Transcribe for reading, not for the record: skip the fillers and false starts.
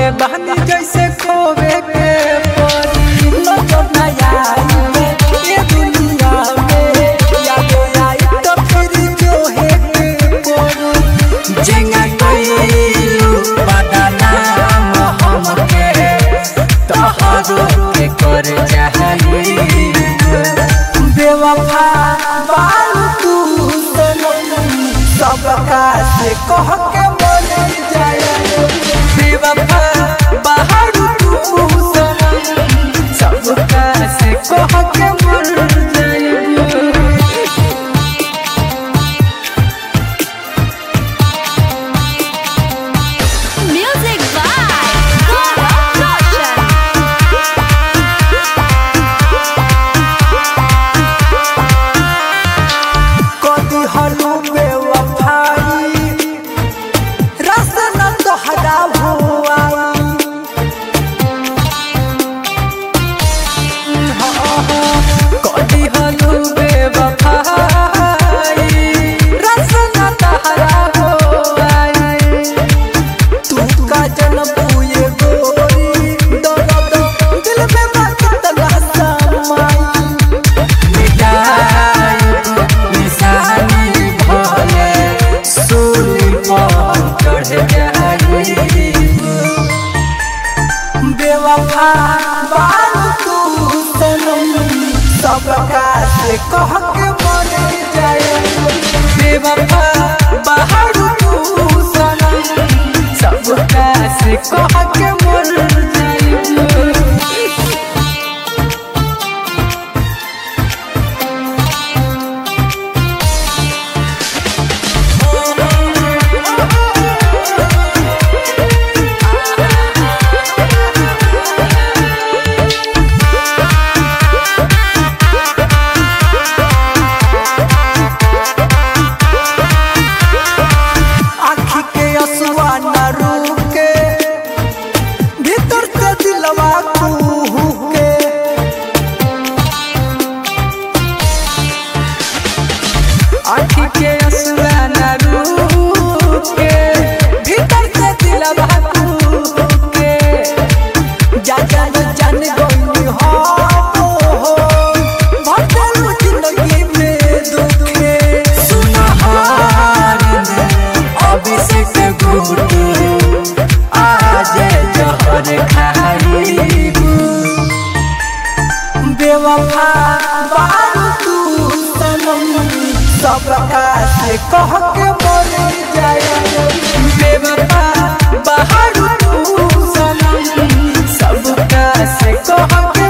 मरले बहनी जैसे खोवे के परी नजर न आई ये दुनिया में याद आई तो फिर जो है के परी जेंगा कइलू बदनाम हमके तोहरो के कर चाहली बेवफा बारू तू सबका से कह के मर जाए बेवफा बारू तू सबका से कह के मर जाए। Music by Gaurav Roshan. कदी हलू बेवफाई रास्ता तोहरा हुआ कदी हलू बेवफाई रास्ता तोहरा हुआ तू का जन्म ये गोरी दर्द दिल में बात लहसा माई मिटाई निशानी भले सूली पर चढ़ जाई बेवफा बारू तू सबका से कह के मर जाए बेवफा बारू तू सबका से कह के मर जाए। आँखी के असुआ न रुके भीतर से दिलवा कुहुके आँखी के असुआ न रुके भीतर से दिलवा कुहुके जा जान जान गई हो भटकू जिंदगी में दुखे सुनहार अभिषेक गुरु आज जहर खाइबू बेवफा बारू तू सबका से कह के मर जाए बेवफा बारू तू सबका से कह के